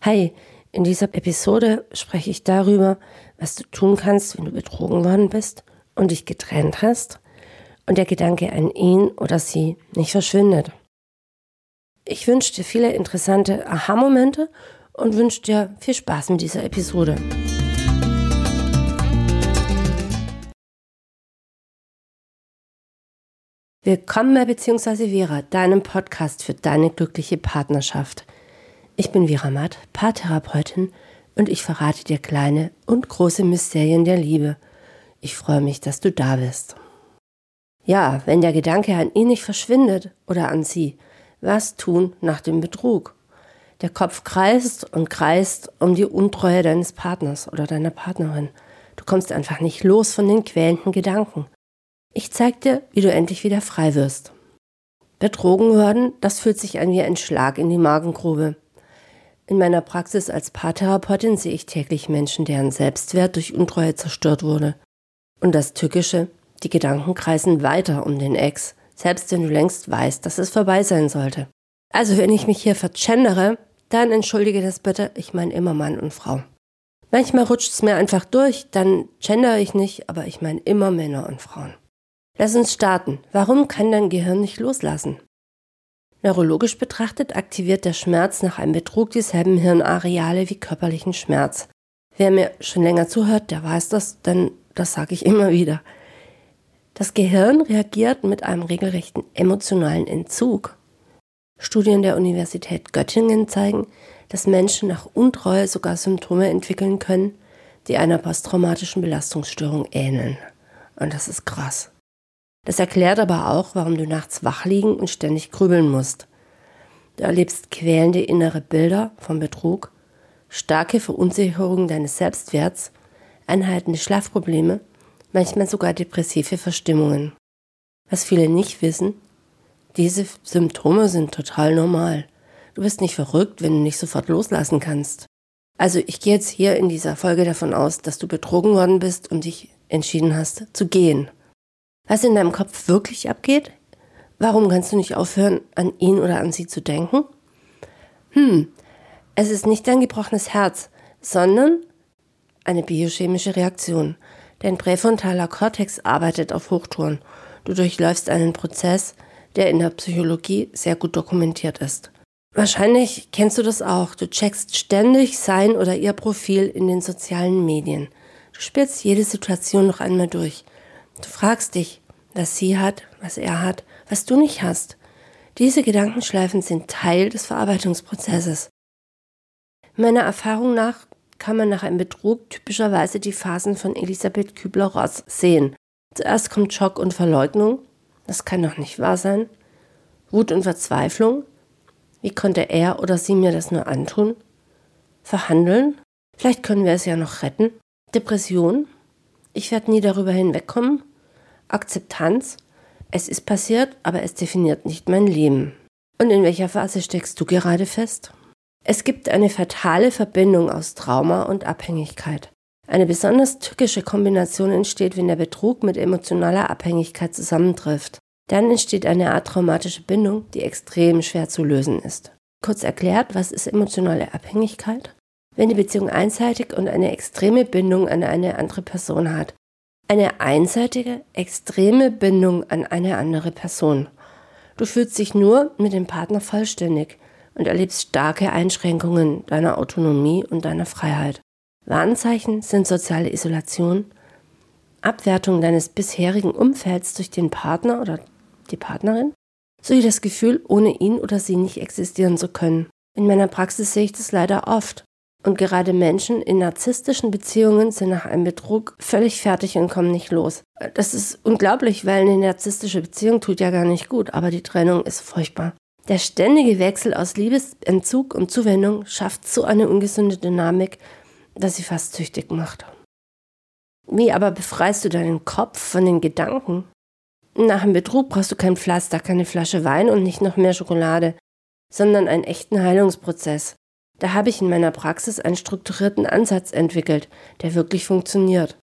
Hi, in dieser Episode spreche ich darüber, was du tun kannst, wenn du betrogen worden bist und dich getrennt hast und der Gedanke an ihn oder sie nicht verschwindet. Ich wünsche dir viele interessante Aha-Momente und wünsche dir viel Spaß mit dieser Episode. Willkommen bei Beziehungsweise Vera, deinem Podcast für deine glückliche Partnerschaft. Ich bin Vera Matt, Paartherapeutin und ich verrate dir kleine und große Mysterien der Liebe. Ich freue mich, dass du da bist. Ja, wenn der Gedanke an ihn nicht verschwindet oder an sie, was tun nach dem Betrug? Der Kopf kreist und kreist um die Untreue deines Partners oder deiner Partnerin. Du kommst einfach nicht los von den quälenden Gedanken. Ich zeig dir, wie du endlich wieder frei wirst. Betrogen werden, das fühlt sich an wie ein Schlag in die Magengrube. In meiner Praxis als Paartherapeutin sehe ich täglich Menschen, deren Selbstwert durch Untreue zerstört wurde. Und das Tückische, die Gedanken kreisen weiter um den Ex, selbst wenn du längst weißt, dass es vorbei sein sollte. Also wenn ich mich hier vergendere, dann entschuldige das bitte, ich meine immer Mann und Frau. Manchmal rutscht es mir einfach durch, dann gendere ich nicht, aber ich meine immer Männer und Frauen. Lass uns starten. Warum kann dein Gehirn nicht loslassen? Neurologisch betrachtet aktiviert der Schmerz nach einem Betrug dieselben Hirnareale wie körperlichen Schmerz. Wer mir schon länger zuhört, der weiß das, denn das sage ich immer wieder. Das Gehirn reagiert mit einem regelrechten emotionalen Entzug. Studien der Universität Göttingen zeigen, dass Menschen nach Untreue sogar Symptome entwickeln können, die einer posttraumatischen Belastungsstörung ähneln. Und das ist krass. Das erklärt aber auch, warum du nachts wach liegen und ständig grübeln musst. Du erlebst quälende innere Bilder vom Betrug, starke Verunsicherung deines Selbstwerts, anhaltende Schlafprobleme, manchmal sogar depressive Verstimmungen. Was viele nicht wissen, diese Symptome sind total normal. Du bist nicht verrückt, wenn du nicht sofort loslassen kannst. Also ich gehe jetzt hier in dieser Folge davon aus, dass du betrogen worden bist und dich entschieden hast zu gehen. Was in deinem Kopf wirklich abgeht? Warum kannst du nicht aufhören, an ihn oder an sie zu denken? Es ist nicht dein gebrochenes Herz, sondern eine biochemische Reaktion. Dein präfrontaler Kortex arbeitet auf Hochtouren. Du durchläufst einen Prozess, der in der Psychologie sehr gut dokumentiert ist. Wahrscheinlich kennst du das auch. Du checkst ständig sein oder ihr Profil in den sozialen Medien. Du spielst jede Situation noch einmal durch. Du fragst dich, was sie hat, was er hat, was du nicht hast. Diese Gedankenschleifen sind Teil des Verarbeitungsprozesses. Meiner Erfahrung nach kann man nach einem Betrug typischerweise die Phasen von Elisabeth Kübler-Ross sehen. Zuerst kommt Schock und Verleugnung. Das kann doch nicht wahr sein. Wut und Verzweiflung. Wie konnte er oder sie mir das nur antun? Verhandeln. Vielleicht können wir es ja noch retten. Depression. Ich werde nie darüber hinwegkommen. Akzeptanz. Es ist passiert, aber es definiert nicht mein Leben. Und in welcher Phase steckst du gerade fest? Es gibt eine fatale Verbindung aus Trauma und Abhängigkeit. Eine besonders tückische Kombination entsteht, wenn der Betrug mit emotionaler Abhängigkeit zusammentrifft. Dann entsteht eine Art traumatische Bindung, die extrem schwer zu lösen ist. Kurz erklärt, was ist emotionale Abhängigkeit? Wenn die Beziehung einseitig und eine extreme Bindung an eine andere Person hat. Eine einseitige, extreme Bindung an eine andere Person. Du fühlst dich nur mit dem Partner vollständig und erlebst starke Einschränkungen deiner Autonomie und deiner Freiheit. Warnzeichen sind soziale Isolation, Abwertung deines bisherigen Umfelds durch den Partner oder die Partnerin, sowie das Gefühl, ohne ihn oder sie nicht existieren zu können. In meiner Praxis sehe ich das leider oft. Und gerade Menschen in narzisstischen Beziehungen sind nach einem Betrug völlig fertig und kommen nicht los. Das ist unglaublich, weil eine narzisstische Beziehung tut ja gar nicht gut, aber die Trennung ist furchtbar. Der ständige Wechsel aus Liebesentzug und Zuwendung schafft so eine ungesunde Dynamik, dass sie fast süchtig macht. Wie aber befreist du deinen Kopf von den Gedanken? Nach dem Betrug brauchst du kein Pflaster, keine Flasche Wein und nicht noch mehr Schokolade, sondern einen echten Heilungsprozess. Da habe ich in meiner Praxis einen strukturierten Ansatz entwickelt, der wirklich funktioniert.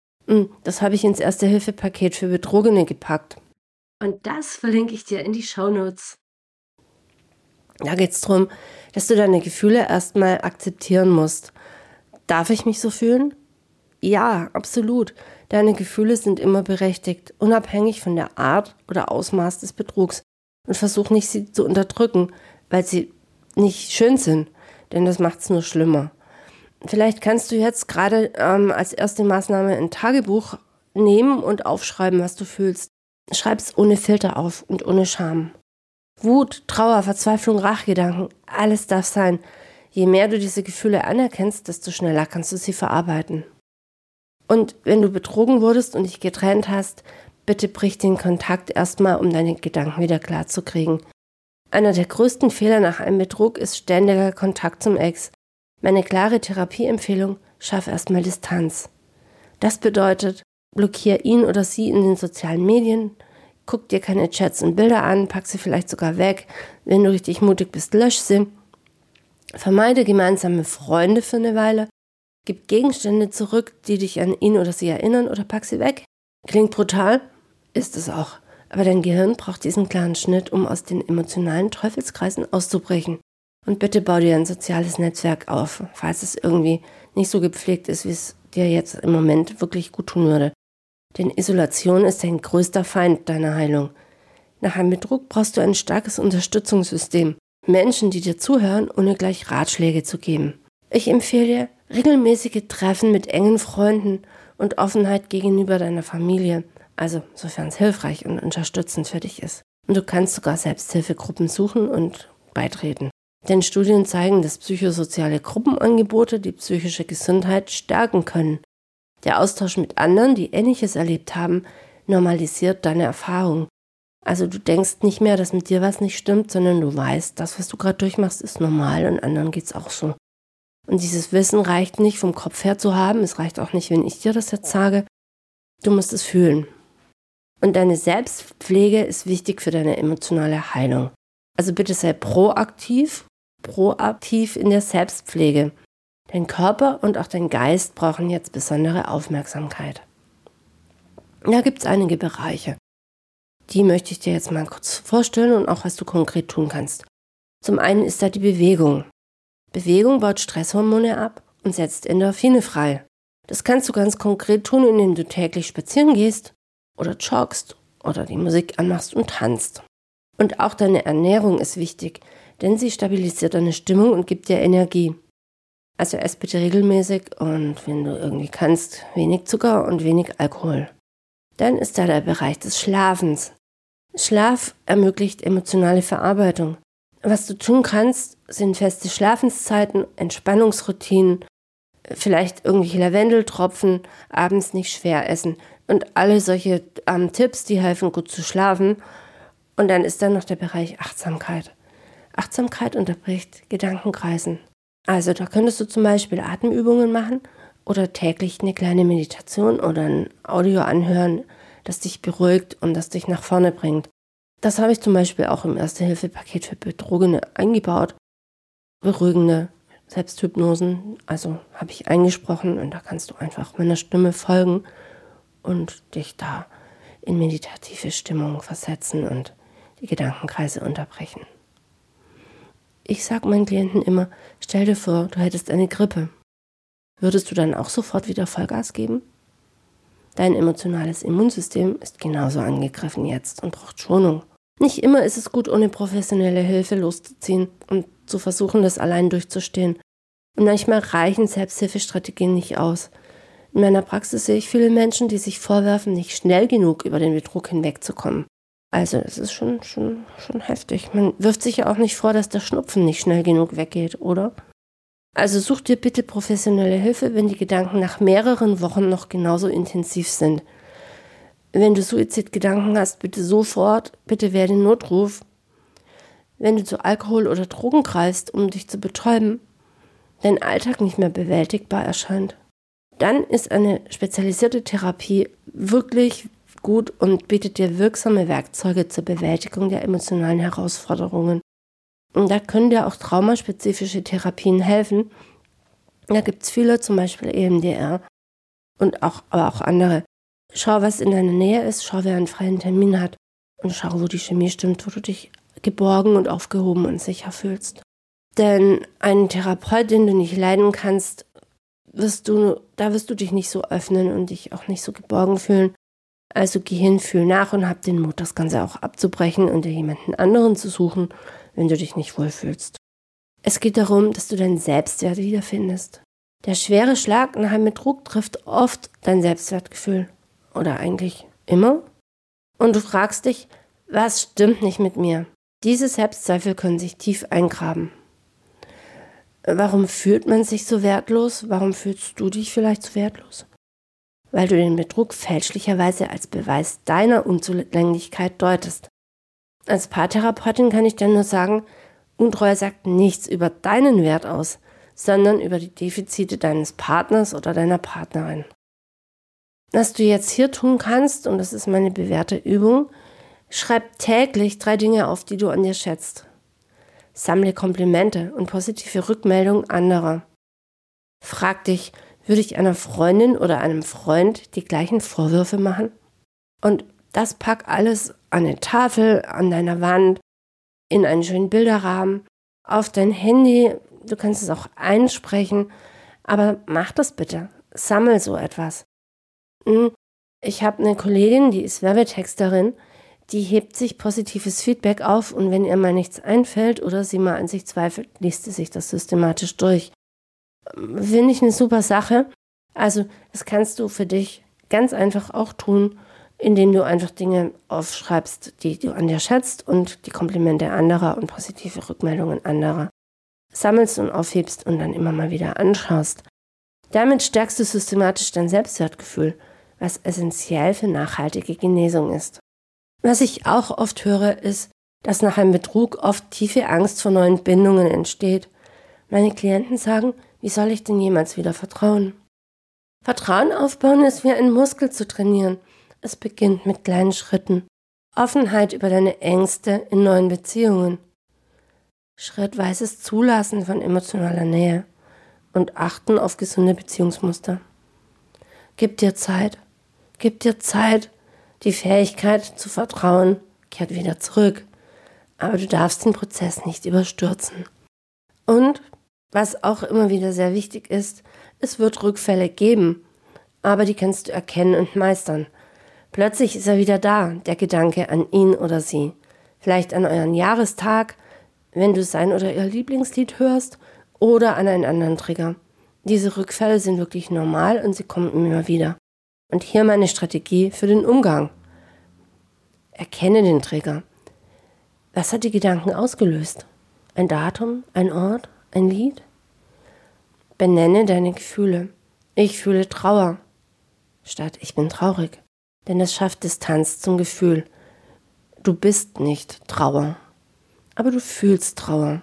Das habe ich ins Erste-Hilfe-Paket für Betrogene gepackt. Und das verlinke ich dir in die Shownotes. Da geht es darum, dass du deine Gefühle erstmal akzeptieren musst. Darf ich mich so fühlen? Ja, absolut. Deine Gefühle sind immer berechtigt, unabhängig von der Art oder Ausmaß des Betrugs. Und versuch nicht, sie zu unterdrücken, weil sie nicht schön sind, denn das macht es nur schlimmer. Vielleicht kannst du jetzt gerade als erste Maßnahme ein Tagebuch nehmen und aufschreiben, was du fühlst. Schreib's ohne Filter auf und ohne Scham. Wut, Trauer, Verzweiflung, Rachgedanken, alles darf sein. Je mehr du diese Gefühle anerkennst, desto schneller kannst du sie verarbeiten. Und wenn du betrogen wurdest und dich getrennt hast, bitte brich den Kontakt erstmal, um deine Gedanken wieder klar zu kriegen. Einer der größten Fehler nach einem Betrug ist ständiger Kontakt zum Ex. Meine klare Therapieempfehlung: schaff erstmal Distanz. Das bedeutet, blockier ihn oder sie in den sozialen Medien, guck dir keine Chats und Bilder an, pack sie vielleicht sogar weg. Wenn du richtig mutig bist, lösch sie. Vermeide gemeinsame Freunde für eine Weile. Gib Gegenstände zurück, die dich an ihn oder sie erinnern, oder pack sie weg. Klingt brutal? Ist es auch. Aber dein Gehirn braucht diesen klaren Schnitt, um aus den emotionalen Teufelskreisen auszubrechen. Und bitte bau dir ein soziales Netzwerk auf, falls es irgendwie nicht so gepflegt ist, wie es dir jetzt im Moment wirklich gut tun würde. Denn Isolation ist dein größter Feind deiner Heilung. Nach einem Betrug brauchst du ein starkes Unterstützungssystem. Menschen, die dir zuhören, ohne gleich Ratschläge zu geben. Ich empfehle dir regelmäßige Treffen mit engen Freunden und Offenheit gegenüber deiner Familie, also sofern es hilfreich und unterstützend für dich ist. Und du kannst sogar Selbsthilfegruppen suchen und beitreten. Denn Studien zeigen, dass psychosoziale Gruppenangebote die psychische Gesundheit stärken können. Der Austausch mit anderen, die Ähnliches erlebt haben, normalisiert deine Erfahrung. Also du denkst nicht mehr, dass mit dir was nicht stimmt, sondern du weißt, das, was du gerade durchmachst, ist normal und anderen geht's auch so. Und dieses Wissen reicht nicht vom Kopf her zu haben, es reicht auch nicht, wenn ich dir das jetzt sage. Du musst es fühlen. Und deine Selbstpflege ist wichtig für deine emotionale Heilung. Also bitte sei proaktiv in der Selbstpflege. Dein Körper und auch dein Geist brauchen jetzt besondere Aufmerksamkeit. Da gibt es einige Bereiche. Die möchte ich dir jetzt mal kurz vorstellen und auch, was du konkret tun kannst. Zum einen ist da die Bewegung. Bewegung baut Stresshormone ab und setzt Endorphine frei. Das kannst du ganz konkret tun, indem du täglich spazieren gehst oder joggst oder die Musik anmachst und tanzt. Und auch deine Ernährung ist wichtig, denn sie stabilisiert deine Stimmung und gibt dir Energie. Also ess bitte regelmäßig und wenn du irgendwie kannst, wenig Zucker und wenig Alkohol. Dann ist da der Bereich des Schlafens. Schlaf ermöglicht emotionale Verarbeitung. Was du tun kannst, sind feste Schlafenszeiten, Entspannungsroutinen, vielleicht irgendwelche Lavendeltropfen, abends nicht schwer essen und alle solche Tipps, die helfen, gut zu schlafen. Und dann ist da noch der Bereich Achtsamkeit. Achtsamkeit unterbricht Gedankenkreisen. Also da könntest du zum Beispiel Atemübungen machen oder täglich eine kleine Meditation oder ein Audio anhören, das dich beruhigt und das dich nach vorne bringt. Das habe ich zum Beispiel auch im Erste-Hilfe-Paket für Betrogene eingebaut. Beruhigende Selbsthypnosen, also habe ich eingesprochen und da kannst du einfach meiner Stimme folgen und dich da in meditative Stimmung versetzen und die Gedankenkreise unterbrechen. Ich sage meinen Klienten immer, stell dir vor, du hättest eine Grippe. Würdest du dann auch sofort wieder Vollgas geben? Dein emotionales Immunsystem ist genauso angegriffen jetzt und braucht Schonung. Nicht immer ist es gut, ohne professionelle Hilfe loszuziehen und zu versuchen, das allein durchzustehen. Und manchmal reichen Selbsthilfestrategien nicht aus. In meiner Praxis sehe ich viele Menschen, die sich vorwerfen, nicht schnell genug über den Betrug hinwegzukommen. Also es ist schon heftig. Man wirft sich ja auch nicht vor, dass der Schnupfen nicht schnell genug weggeht, oder? Also such dir bitte professionelle Hilfe, wenn die Gedanken nach mehreren Wochen noch genauso intensiv sind. Wenn du Suizidgedanken hast, bitte sofort, bitte wähle den Notruf. Wenn du zu Alkohol oder Drogen greifst, um dich zu betäuben, dein Alltag nicht mehr bewältigbar erscheint, dann ist eine spezialisierte Therapie wirklich gut und bietet dir wirksame Werkzeuge zur Bewältigung der emotionalen Herausforderungen. Und da können dir auch traumaspezifische Therapien helfen. Da gibt es viele, zum Beispiel EMDR aber auch andere. Schau, was in deiner Nähe ist, schau, wer einen freien Termin hat und schau, wo die Chemie stimmt, wo du dich geborgen und aufgehoben und sicher fühlst. Denn einen Therapeut, den du nicht leiden kannst, wirst du dich nicht so öffnen und dich auch nicht so geborgen fühlen. Also geh hin, fühl nach und hab den Mut, das Ganze auch abzubrechen und dir jemanden anderen zu suchen, wenn du dich nicht wohlfühlst. Es geht darum, dass du deinen Selbstwert wiederfindest. Der schwere Schlag nach einem Betrug trifft oft dein Selbstwertgefühl. Oder eigentlich immer. Und du fragst dich, was stimmt nicht mit mir? Diese Selbstzweifel können sich tief eingraben. Warum fühlt man sich so wertlos? Warum fühlst du dich vielleicht so wertlos? Weil du den Betrug fälschlicherweise als Beweis deiner Unzulänglichkeit deutest. Als Paartherapeutin kann ich dir nur sagen, Untreue sagt nichts über deinen Wert aus, sondern über die Defizite deines Partners oder deiner Partnerin. Was du jetzt hier tun kannst, und das ist meine bewährte Übung, schreib täglich 3 Dinge auf, die du an dir schätzt. Sammle Komplimente und positive Rückmeldungen anderer. Frag dich, würde ich einer Freundin oder einem Freund die gleichen Vorwürfe machen? Und das pack alles an eine Tafel, an deiner Wand, in einen schönen Bilderrahmen, auf dein Handy. Du kannst es auch einsprechen, aber mach das bitte. Sammel so etwas. Ich habe eine Kollegin, die ist Werbetexterin, die hebt sich positives Feedback auf und wenn ihr mal nichts einfällt oder sie mal an sich zweifelt, liest sie sich das systematisch durch. Finde ich eine super Sache. Also das kannst du für dich ganz einfach auch tun, indem du einfach Dinge aufschreibst, die du an dir schätzt und die Komplimente anderer und positive Rückmeldungen anderer sammelst und aufhebst und dann immer mal wieder anschaust. Damit stärkst du systematisch dein Selbstwertgefühl, was essentiell für nachhaltige Genesung ist. Was ich auch oft höre, ist, dass nach einem Betrug oft tiefe Angst vor neuen Bindungen entsteht. Meine Klienten sagen, wie soll ich denn jemals wieder vertrauen? Vertrauen aufbauen ist wie einen Muskel zu trainieren. Es beginnt mit kleinen Schritten. Offenheit über deine Ängste in neuen Beziehungen. Schrittweises Zulassen von emotionaler Nähe und Achten auf gesunde Beziehungsmuster. Gib dir Zeit. Die Fähigkeit zu vertrauen kehrt wieder zurück. Aber du darfst den Prozess nicht überstürzen. Und, was auch immer wieder sehr wichtig ist, es wird Rückfälle geben, aber die kannst du erkennen und meistern. Plötzlich ist er wieder da, der Gedanke an ihn oder sie. Vielleicht an euren Jahrestag, wenn du sein oder ihr Lieblingslied hörst, oder an einen anderen Trigger. Diese Rückfälle sind wirklich normal und sie kommen immer wieder. Und hier meine Strategie für den Umgang. Erkenne den Trigger. Was hat die Gedanken ausgelöst? Ein Datum, ein Ort, ein Lied? Benenne deine Gefühle. Ich fühle Trauer, statt ich bin traurig. Denn das schafft Distanz zum Gefühl. Du bist nicht Trauer, aber du fühlst Trauer.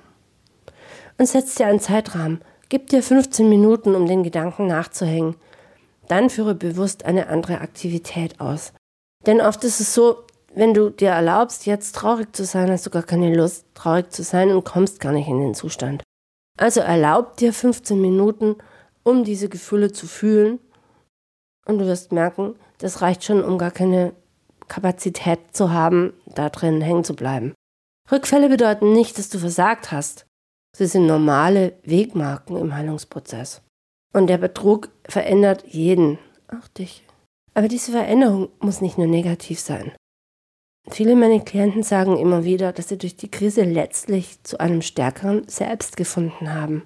Und setz dir einen Zeitrahmen. Gib dir 15 Minuten, um den Gedanken nachzuhängen. Dann führe bewusst eine andere Aktivität aus. Denn oft ist es so, wenn du dir erlaubst, jetzt traurig zu sein, hast du gar keine Lust, traurig zu sein und kommst gar nicht in den Zustand. Also erlaub dir 15 Minuten, um diese Gefühle zu fühlen. Und du wirst merken, das reicht schon, um gar keine Kapazität zu haben, da drin hängen zu bleiben. Rückfälle bedeuten nicht, dass du versagt hast. Sie sind normale Wegmarken im Heilungsprozess. Und der Betrug verändert jeden, auch dich. Aber diese Veränderung muss nicht nur negativ sein. Viele meiner Klienten sagen immer wieder, dass sie durch die Krise letztlich zu einem stärkeren Selbst gefunden haben.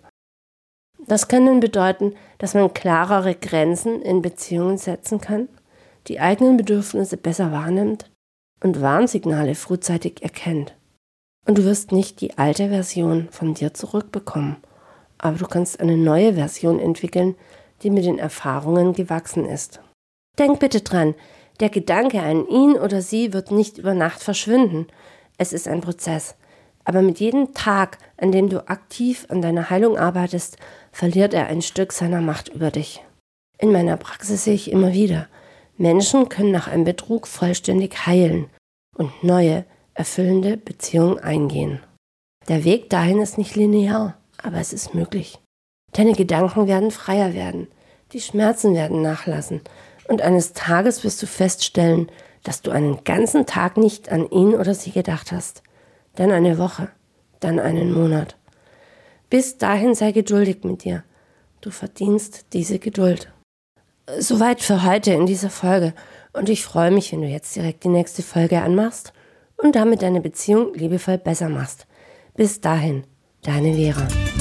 Das kann dann bedeuten, dass man klarere Grenzen in Beziehungen setzen kann, die eigenen Bedürfnisse besser wahrnimmt und Warnsignale frühzeitig erkennt. Und du wirst nicht die alte Version von dir zurückbekommen, aber du kannst eine neue Version entwickeln, die mit den Erfahrungen gewachsen ist. Denk bitte dran, der Gedanke an ihn oder sie wird nicht über Nacht verschwinden. Es ist ein Prozess. Aber mit jedem Tag, an dem du aktiv an deiner Heilung arbeitest, verliert er ein Stück seiner Macht über dich. In meiner Praxis sehe ich immer wieder, Menschen können nach einem Betrug vollständig heilen und neue, erfüllende Beziehungen eingehen. Der Weg dahin ist nicht linear, aber es ist möglich. Deine Gedanken werden freier werden, die Schmerzen werden nachlassen und eines Tages wirst du feststellen, dass du einen ganzen Tag nicht an ihn oder sie gedacht hast. dann eine Woche, dann einen Monat. Bis dahin sei geduldig mit dir. Du verdienst diese Geduld. Soweit für heute in dieser Folge und ich freue mich, wenn du jetzt direkt die nächste Folge anmachst und damit deine Beziehung liebevoll besser machst. Bis dahin, deine Vera.